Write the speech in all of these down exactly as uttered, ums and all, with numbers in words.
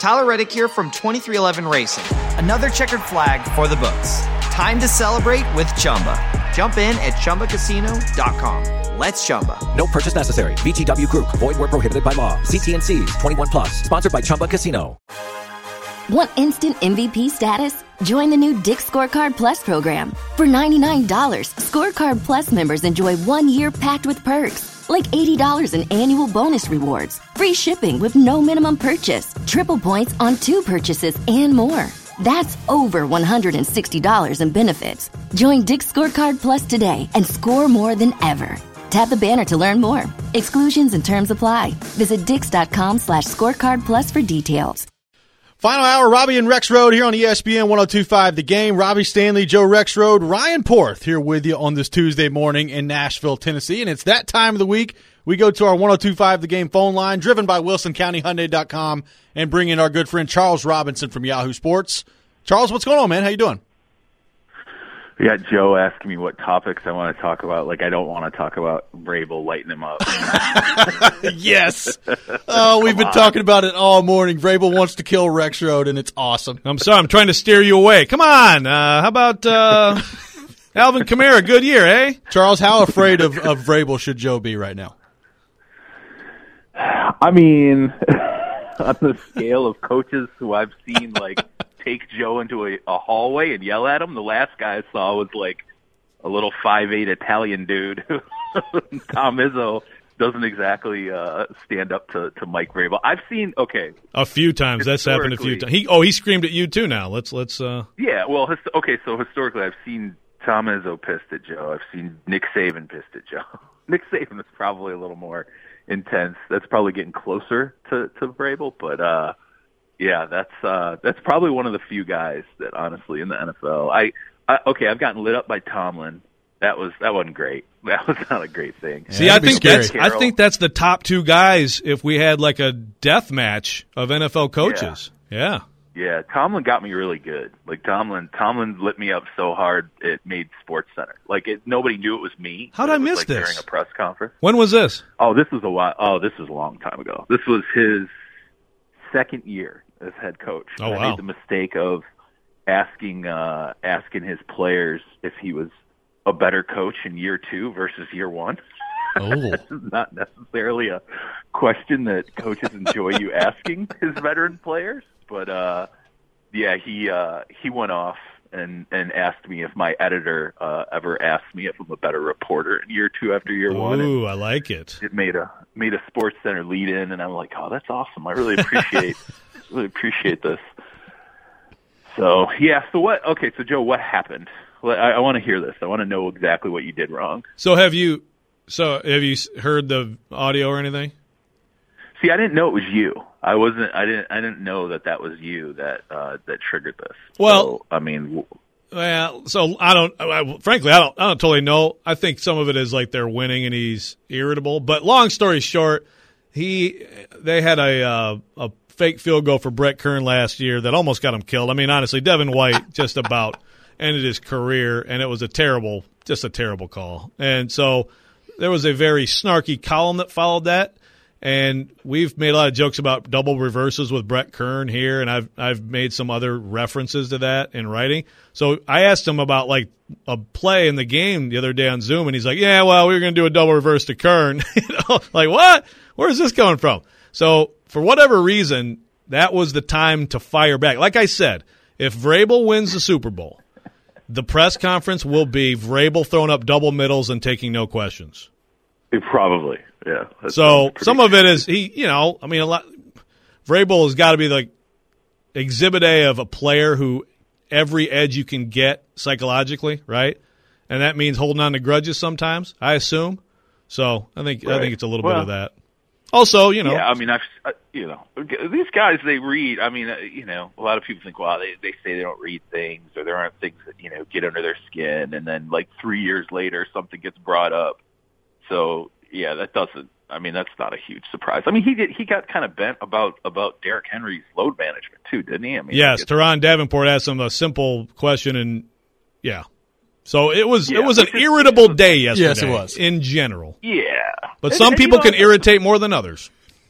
Tyler Reddick here from twenty-three eleven Racing. Another checkered flag for the books. Time to celebrate with Chumba. Jump in at Chumba Casino dot com. Let's Chumba. No purchase necessary. V G W Group. Void where prohibited by law. See T N Cs. twenty-one plus. Sponsored by Chumba Casino. Want instant M V P status? Join the new Dick's Scorecard Plus program. For ninety-nine dollars, Scorecard Plus members enjoy one year packed with perks, like eighty dollars in annual bonus rewards, free shipping with no minimum purchase, triple points on two purchases, and more. That's over one hundred sixty dollars in benefits. Join Dick's Scorecard Plus today and score more than ever. Tap the banner to learn more. Exclusions and terms apply. Visit dix.com slash scorecard plus for details. Final hour, Robbie and Rexrode here on E S P N one oh two point five The Game. Robbie Stanley, Joe Rexrode, Ryan Porth here with you on this Tuesday morning in Nashville, Tennessee. And it's that time of the week. We go to our one oh two point five The Game phone line, driven by Wilson County Hyundai dot com, and bring in our good friend Charles Robinson from Yahoo Sports. Charles, what's going on, man? How you doing? We got Joe asking me what topics I want to talk about. Like, I don't want to talk about Vrabel lighting him up. Yes. Oh, we've been on. talking about it all morning. Vrabel wants to kill Rexrode, and it's awesome. I'm sorry. I'm trying to steer you away. Come on. Uh, how about uh, Alvin Kamara? Good year, eh? Charles, how afraid of, of Vrabel should Joe be right now? I mean, on the scale of coaches who I've seen, like, take Joe into a, a hallway and yell at him, the last guy I saw was like a little five eight Italian dude. Tom Izzo doesn't exactly uh, stand up to, to Mike Vrabel. I've seen okay a few times. That's happened a few times. He oh he screamed at you too. Now let's let's. Uh... Yeah, well, his, okay. So historically, I've seen Tom Izzo pissed at Joe. I've seen Nick Saban pissed at Joe. Nick Saban is probably a little more intense. That's probably getting closer to to Vrabel, but. uh Yeah, that's uh, that's probably one of the few guys that honestly in the N F L. I, I okay, I've gotten lit up by Tomlin. That was that wasn't great. That was not a great thing. See, yeah, I think that's I think that's the top two guys if we had like a death match of N F L coaches. Yeah. yeah. Yeah, Tomlin got me really good. Like Tomlin Tomlin lit me up so hard it made SportsCenter. Like it nobody knew it was me. How did I miss like this? During a press conference. When was this? Oh, this was a while. Oh, this was a long time ago. This was his second year as head coach. Oh, wow. I made the mistake of asking uh, asking his players if he was a better coach in year two versus year one. Oh. That's not necessarily a question that coaches enjoy you asking his veteran players, but uh, yeah, he uh, he went off and, and asked me if my editor uh, ever asked me if I'm a better reporter in year two after year Ooh, one. Ooh, I like it. It made a made a SportsCenter lead in, and I'm like, oh, that's awesome. I really appreciate. Really appreciate this. So, yeah, so what, okay, so Joe, what happened? Well, I, I want to hear this. I want to know exactly what you did wrong. So have you, so have you heard the audio or anything? See, I didn't know it was you. I wasn't, I didn't, I didn't know that that was you that, uh, that triggered this. Well, so, I mean, well, so I don't, I, frankly, I don't, I don't totally know. I think some of it is like they're winning and he's irritable, but long story short, he, they had a, uh, a, fake field goal for Brett Kern last year that almost got him killed. I mean, honestly, Devin White just about ended his career, and it was a terrible, just a terrible call. And so there was a very snarky column that followed that, and we've made a lot of jokes about double reverses with Brett Kern here, and I've I've made some other references to that in writing. So I asked him about, like, a play in the game the other day on Zoom, and he's like, yeah, well, we were going to do a double reverse to Kern. You know, like, what? Where is this coming from? So for whatever reason, that was the time to fire back. Like I said, if Vrabel wins the Super Bowl, the press conference will be Vrabel throwing up double middles and taking no questions. It probably, yeah. So some of it is he, you know, I mean, a lot. Vrabel has got to be like exhibit A of a player who every edge you can get psychologically, right? And that means holding on to grudges sometimes, I assume. So I think right. I think it's a little well, bit of that. Also, you know. Yeah, I mean, I've, uh, you know, these guys, they read, I mean, uh, you know, a lot of people think, well, they, they say they don't read things or there aren't things that, you know, get under their skin. And then like three years later, something gets brought up. So, yeah, that doesn't, I mean, that's not a huge surprise. I mean, he did, he got kind of bent about, about Derrick Henry's load management too, didn't he? I mean, yes, Teron Davenport asked him a simple question and, yeah. So it was yeah, it was an irritable day yesterday. Yes, it was. In general. Yeah. But and, some and, people you know, can irritate more than others.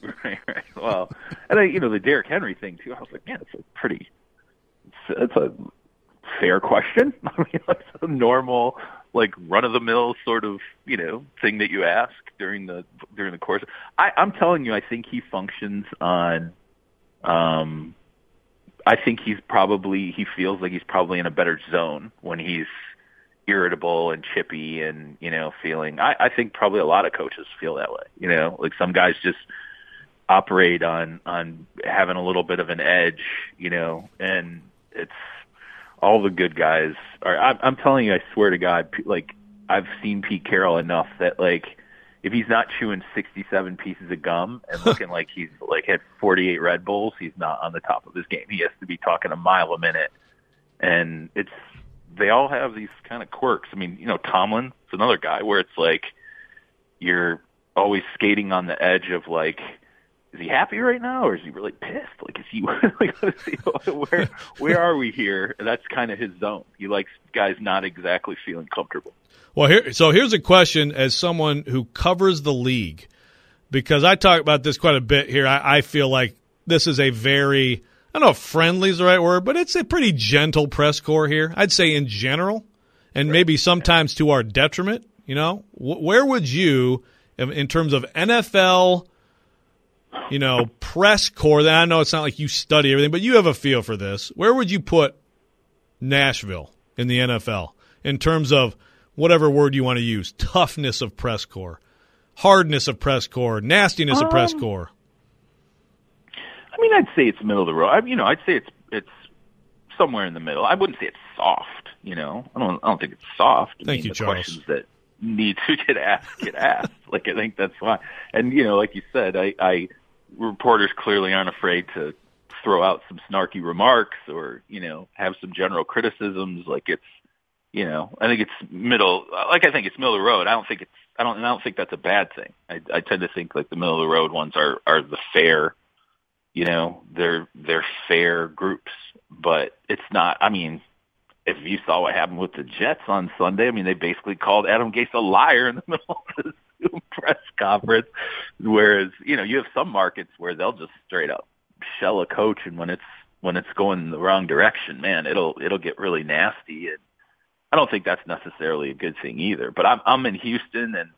right, right. Well, and I, you know, the Derrick Henry thing too. I was like, man, it's a pretty, it's, it's a fair question. I mean, it's a normal, like run of the mill sort of, you know, thing that you ask during the during the course. I, I'm telling you, I think he functions on. Um, I think he's probably he feels like he's probably in a better zone when he's irritable and chippy and, you know, feeling. I, I think probably a lot of coaches feel that way. You know, like some guys just operate on on having a little bit of an edge, you know, and it's all the good guys are. I'm, I'm telling you, I swear to God, like I've seen Pete Carroll enough that like if he's not chewing sixty-seven pieces of gum and looking like he's like had forty-eight Red Bulls, he's not on the top of his game. He has to be talking a mile a minute, and it's they all have these kind of quirks. I mean, you know, Tomlin is another guy where it's like you're always skating on the edge of like, is he happy right now or is he really pissed? Like, is he like, where where are we here? That's kind of his zone. He likes guys not exactly feeling comfortable. Well, here, so here's a question as someone who covers the league, because I talk about this quite a bit here. I, I feel like this is a very, I don't know if friendly is the right word, but it's a pretty gentle press corps here. I'd say in general, and right. maybe sometimes to our detriment. You know, where would you, in terms of N F L, you know, press corps? That I know it's not like you study everything, but you have a feel for this. Where would you put Nashville in the N F L in terms of whatever word you want to use, toughness of press corps, hardness of press corps, nastiness um, of press corps? I mean, I'd say it's middle of the road. I, you know, I'd say it's it's somewhere in the middle. I wouldn't say it's soft. You know, I don't I don't think it's soft. I Thank mean, you, the Charles. Questions that need to get asked get asked. Like I think that's fine. And you know, like you said, I, I reporters clearly aren't afraid to throw out some snarky remarks or you know have some general criticisms. Like it's. You know, I think it's middle. Like I think it's middle of the road. I don't think it's. I don't. I don't think that's a bad thing. I, I tend to think like the middle of the road ones are are the fair. You know, they're they're fair groups, but it's not. I mean, if you saw what happened with the Jets on Sunday, I mean, they basically called Adam Gase a liar in the middle of the Zoom press conference. Whereas, you know, you have some markets where they'll just straight up shell a coach, and when it's when it's going in the wrong direction, man, it'll it'll get really nasty. And I don't think that's necessarily a good thing either. But I'm I'm in Houston, and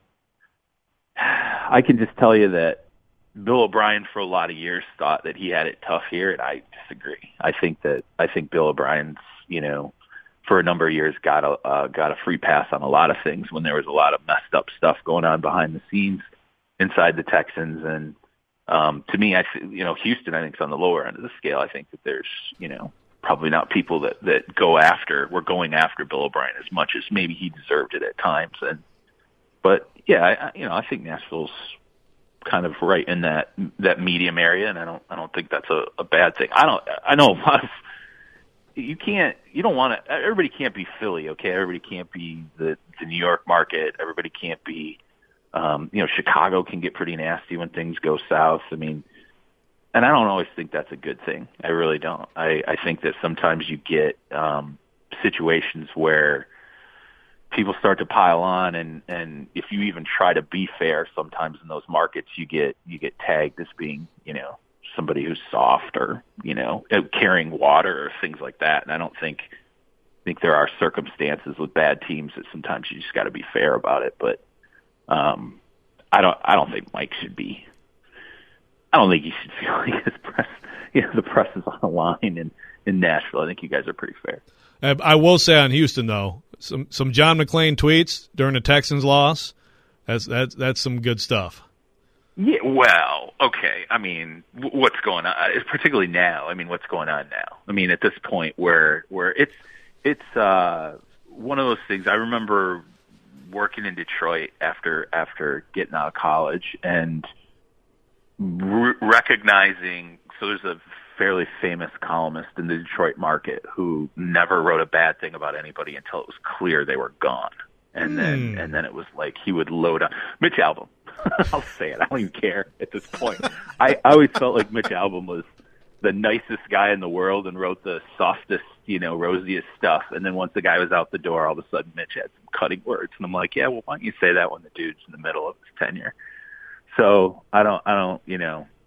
I can just tell you that Bill O'Brien for a lot of years thought that he had it tough here, and I disagree. I think that I think Bill O'Brien's, you know, for a number of years got a uh, got a free pass on a lot of things when there was a lot of messed up stuff going on behind the scenes inside the Texans. And um, to me, I th- you know, Houston I think is on the lower end of the scale. I think that there's, you know, probably not people that, that go after, we're going after Bill O'Brien as much as maybe he deserved it at times. And, but yeah, I, you know, I think Nashville's kind of right in that, that medium area. And I don't, I don't think that's a, a bad thing. I don't, I know a lot of, you can't, you don't want to, everybody can't be Philly. Okay. Everybody can't be the, the New York market. Everybody can't be, um, you know, Chicago can get pretty nasty when things go south. I mean, and I don't always think that's a good thing. I really don't. I, I think that sometimes you get um, situations where people start to pile on, and, and if you even try to be fair, sometimes in those markets you get you get tagged as being, you know, somebody who's soft or, you know, carrying water or things like that. And I don't think think there are circumstances with bad teams that sometimes you just got to be fair about it. But um, I don't I don't think Mike should be. I don't think you should feel like his press, you know, the press is on the line in, in Nashville. I think you guys are pretty fair. I will say on Houston, though, some some John McClain tweets during the Texans loss, that's that's that's some good stuff. Yeah, well, okay. I mean, what's going on? Particularly now. I mean, what's going on now? I mean, at this point where where it's it's uh, one of those things. I remember working in Detroit after after getting out of college and re- recognizing. So there's a fairly famous columnist in the Detroit market who never wrote a bad thing about anybody until it was clear they were gone. And then, mm. and then it was like he would load up Mitch Albom. I'll say it. I don't even care at this point. I, I always felt like Mitch Albom was the nicest guy in the world and wrote the softest, you know, rosiest stuff. And then once the guy was out the door, all of a sudden Mitch had some cutting words. And I'm like, yeah, well, why don't you say that when the dude's in the middle of his tenure? So I don't, I don't, you know,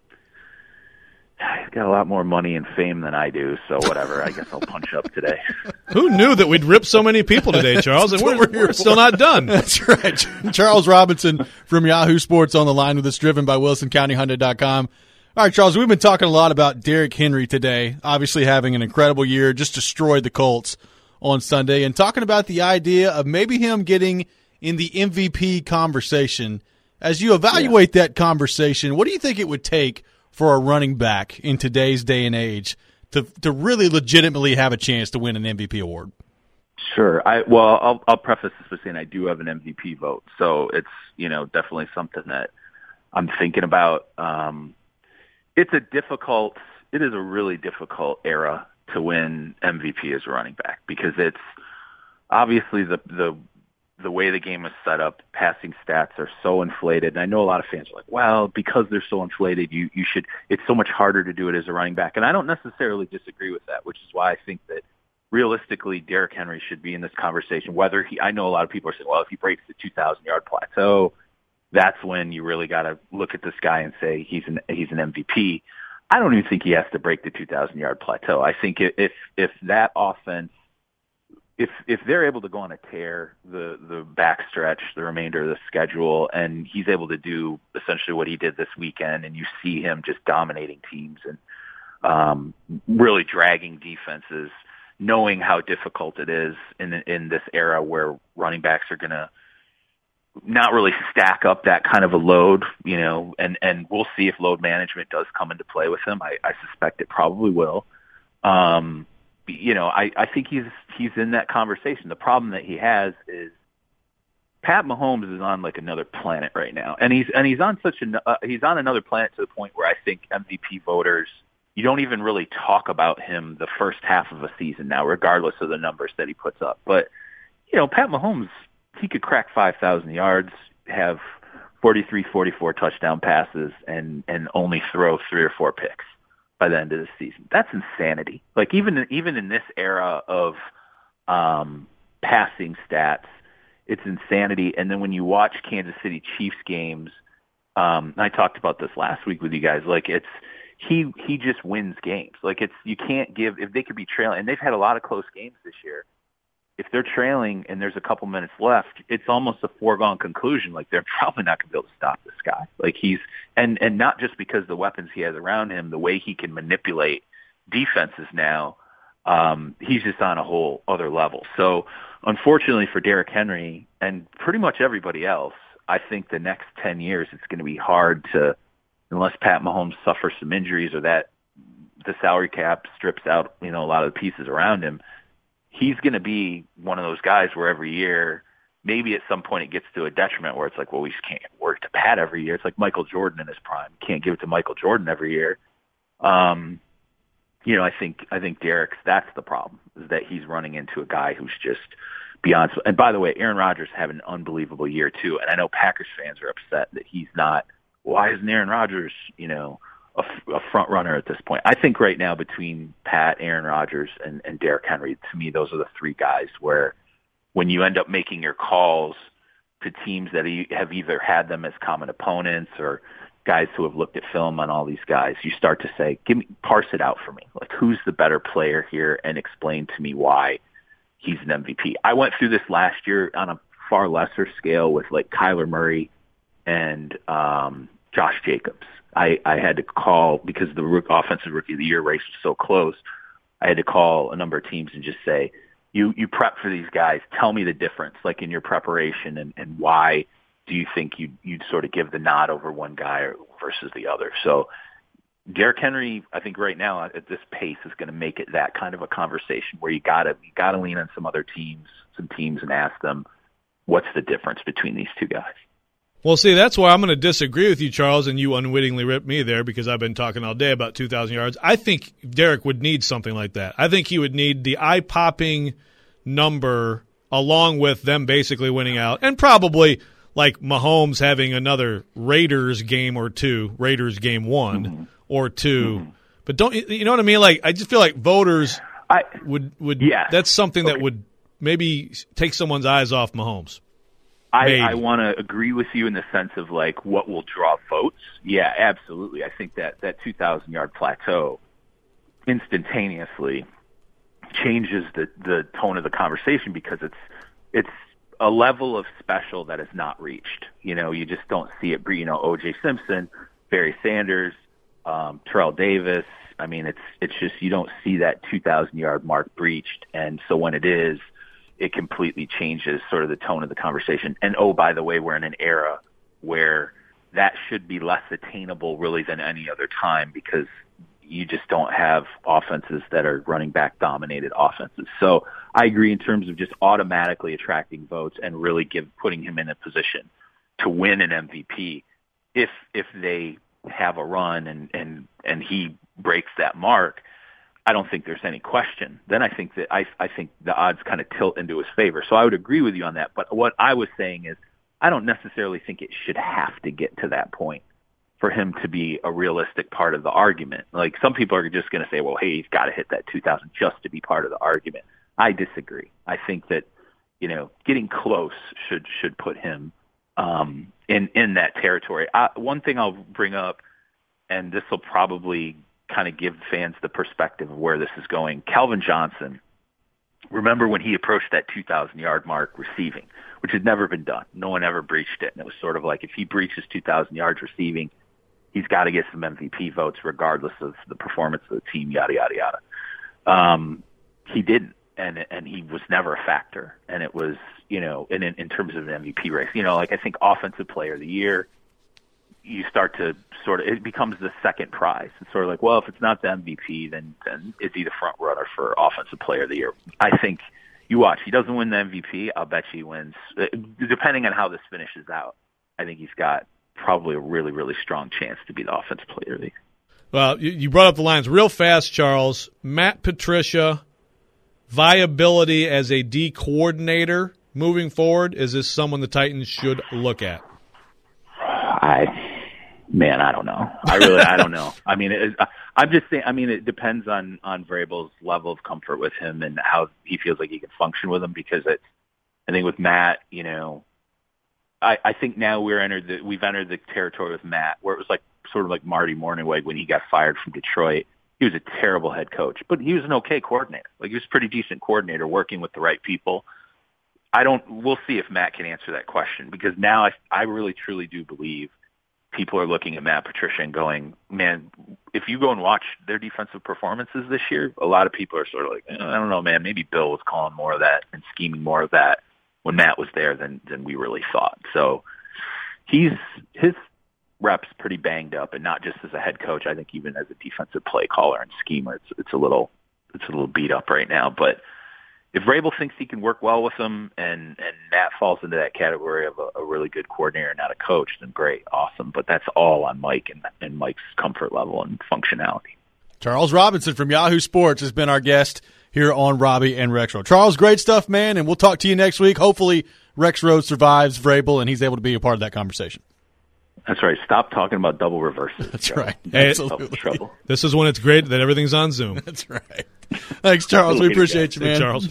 He's got a lot more money and fame than I do, so whatever. I guess I'll punch up today. Who knew that we'd rip so many people today, Charles? And we're, we're still not done. That's right. Charles Robinson from Yahoo Sports on the line with us, driven by Wilson County Hyundai dot com. All right, Charles, we've been talking a lot about Derrick Henry today, obviously having an incredible year, just destroyed the Colts on Sunday, and talking about the idea of maybe him getting in the M V P conversation. As you evaluate yeah. that conversation, what do you think it would take for a running back in today's day and age to to really legitimately have a chance to win an M V P award? Sure. I well, I'll, I'll preface this by saying I do have an M V P vote, so it's you know definitely something that I'm thinking about. Um, it's a difficult, it is a really difficult era to win M V P as a running back because it's obviously the the the way the game is set up, passing stats are so inflated. And I know a lot of fans are like, well, because they're so inflated, you, you should, it's so much harder to do it as a running back. And I don't necessarily disagree with that, which is why I think that realistically, Derrick Henry should be in this conversation. Whether he, I know a lot of people are saying, well, if he breaks the two thousand yard plateau, that's when you really got to look at this guy and say he's an, he's an M V P. I don't even think he has to break the two thousand yard plateau. I think if, if that offense, If if they're able to go on a tear, the the backstretch, the remainder of the schedule, and he's able to do essentially what he did this weekend, and you see him just dominating teams and um, really dragging defenses, knowing how difficult it is in in this era where running backs are going to not really stack up that kind of a load, you know, and and we'll see if load management does come into play with him. I, I suspect it probably will. Um, You know, I, I think he's he's in that conversation. The problem that he has is Pat Mahomes is on like another planet right now, and he's and he's on such a uh, he's on another planet to the point where I think M V P voters, you don't even really talk about him the first half of a season now, regardless of the numbers that he puts up. But you know, Pat Mahomes, he could crack five thousand yards, have forty-three, forty-four touchdown passes, and and only throw three or four picks by the end of the season. That's insanity. Like even even in this era of um, passing stats, it's insanity. And then when you watch Kansas City Chiefs games, um, and I talked about this last week with you guys. Like it's he he just wins games. Like it's you can't give if they could be trailing, and they've had a lot of close games this year. If they're trailing and there's a couple minutes left, it's almost a foregone conclusion. Like they're probably not going to be able to stop this guy. Like he's, and, and not just because the weapons he has around him, the way he can manipulate defenses now, um, he's just on a whole other level. So unfortunately for Derrick Henry and pretty much everybody else, I think the next ten years, it's going to be hard to, unless Pat Mahomes suffers some injuries or that the salary cap strips out, you know, a lot of the pieces around him. He's going to be one of those guys where every year, maybe at some point it gets to a detriment where it's like, well, we just can't work to Pat every year. It's like Michael Jordan in his prime. Can't give it to Michael Jordan every year. Um, you know, I think I think Derrick's, that's the problem, is that he's running into a guy who's just beyond. And by the way, Aaron Rodgers had an unbelievable year too. And I know Packers fans are upset that he's not, why isn't Aaron Rodgers, you know, A, a front runner at this point? I think right now between Pat, Aaron Rodgers, and, and Derrick Henry, to me, those are the three guys where when you end up making your calls to teams that have either had them as common opponents or guys who have looked at film on all these guys, you start to say, give me, parse it out for me. Like, who's the better player here, and explain to me why he's an M V P. I went through this last year on a far lesser scale with like Kyler Murray and um, Josh Jacobs. I, I had to call, because the offensive rookie of the year race was so close, I had to call a number of teams and just say, you, you prep for these guys. Tell me the difference, like in your preparation, and, and why do you think you'd, you'd sort of give the nod over one guy versus the other? So Derrick Henry, I think right now at this pace is going to make it that kind of a conversation where you gotta, you gotta lean on some other teams, some teams and ask them, what's the difference between these two guys? Well, see, that's why I'm going to disagree with you, Charles, and you unwittingly ripped me there because I've been talking all day about two thousand yards. I think Derrick would need something like that. I think he would need the eye-popping number along with them basically winning out, and probably like Mahomes having another Raiders game or two, Raiders game one mm-hmm. or two. Mm-hmm. But don't you know what I mean? Like, I just feel like voters I, would would yes. that's something okay. that would maybe take someone's eyes off Mahomes. I, I want to agree with you in the sense of like what will draw votes. Yeah, absolutely. I think that that two thousand yard plateau instantaneously changes the, the tone of the conversation because it's it's a level of special that is not reached. You know, you just don't see it. You know, O J Simpson, Barry Sanders, um, Terrell Davis. I mean, it's it's just you don't see that two thousand yard mark breached, and so when it is, it completely changes sort of the tone of the conversation. And, oh, by the way, we're in an era where that should be less attainable really than any other time because you just don't have offenses that are running back dominated offenses. So I agree in terms of just automatically attracting votes and really give putting him in a position to win an M V P if if they have a run and, and, and he breaks that mark. I don't think there's any question. Then I think that I, I think the odds kind of tilt into his favor. So I would agree with you on that. But what I was saying is I don't necessarily think it should have to get to that point for him to be a realistic part of the argument. Like some people are just going to say, well, hey, he's got to hit that two thousand just to be part of the argument. I disagree. I think that, you know, getting close should should put him um, in, in that territory. I, one thing I'll bring up, and this will probably kind of give fans the perspective of where this is going. Calvin Johnson, remember when he approached that two thousand yard mark receiving, which had never been done. No one ever breached it. And it was sort of like if he breaches two thousand yards receiving, he's got to get some M V P votes regardless of the performance of the team, yada, yada, yada. Um, he didn't, and and he was never a factor. And it was, you know, in, in terms of an M V P race, you know, like I think Offensive Player of the Year, you start to sort of, it becomes the second prize. It's sort of like, well, if it's not the M V P, then, then is he the front runner for Offensive Player of the Year? I think you watch, he doesn't win the M V P. I'll bet you he wins. Depending on how this finishes out, I think he's got probably a really, really strong chance to be the Offensive Player of the Year. Well, you brought up the lines real fast, Charles. Matt Patricia, viability as a D coordinator moving forward, is this someone the Titans should look at? I... Man, I don't know. I really, I don't know. I mean, it, I'm just saying, I mean, it depends on, on Vrabel's level of comfort with him and how he feels like he can function with him because it's, I think with Matt, you know, I, I think now we're entered the, we've entered the territory with Matt where it was like sort of like Marty Mornhinweg when he got fired from Detroit. He was a terrible head coach, but he was an okay coordinator. Like he was a pretty decent coordinator working with the right people. I don't, we'll see if Matt can answer that question because now I, I really truly do believe people are looking at Matt Patricia and going, man, if you go and watch their defensive performances this year, a lot of people are sort of like, I don't know, man, maybe Bill was calling more of that and scheming more of that when Matt was there than, than we really thought. So he's, his reps pretty banged up, and not just as a head coach. I think even as a defensive play caller and schemer, it's, it's a little, it's a little beat up right now, but if Vrabel thinks he can work well with him and, and Matt falls into that category of a, a really good coordinator, not a coach, then great, awesome. But that's all on Mike and, and Mike's comfort level and functionality. Charles Robinson from Yahoo Sports has been our guest here on Robbie and Rex Road. Charles, great stuff, man, and we'll talk to you next week. Hopefully Rex Road survives Vrabel and he's able to be a part of that conversation. That's right. Stop talking about double reverses. That's Joe. right. Hey, Absolutely. Trouble. This is when it's great that everything's on Zoom. That's right. Thanks, Charles. We appreciate you, man. Hey, Charles.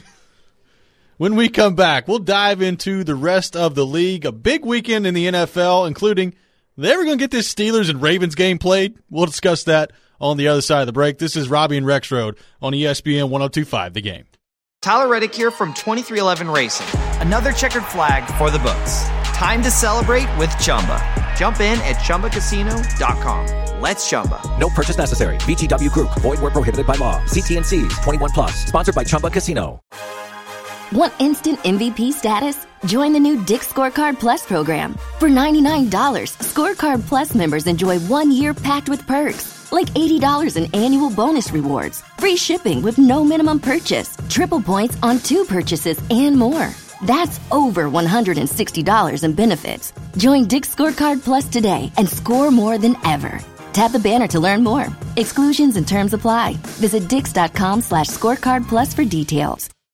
When we come back, we'll dive into the rest of the league. A big weekend in the N F L, including they ever going to get this Steelers and Ravens game played? We'll discuss that on the other side of the break. This is Robbie and Rex Road on E S P N one oh two point five The Game. Tyler Reddick here from twenty-three eleven Racing. Another checkered flag for the books. Time to celebrate with Chumba. Jump in at Chumba Casino dot com. Let's Chumba. No purchase necessary. V G W Group. Void where prohibited by law. See T N Cs. twenty-one plus. Sponsored by Chumba Casino. Want instant M V P status? Join the new Dick's Scorecard Plus program. For ninety-nine dollars, Scorecard Plus members enjoy one year packed with perks, like eighty dollars in annual bonus rewards, free shipping with no minimum purchase, triple points on two purchases, and more. That's over one hundred sixty dollars in benefits. Join Dick's Scorecard Plus today and score more than ever. Tap the banner to learn more. Exclusions and terms apply. Visit dix.com slash scorecard plus for details.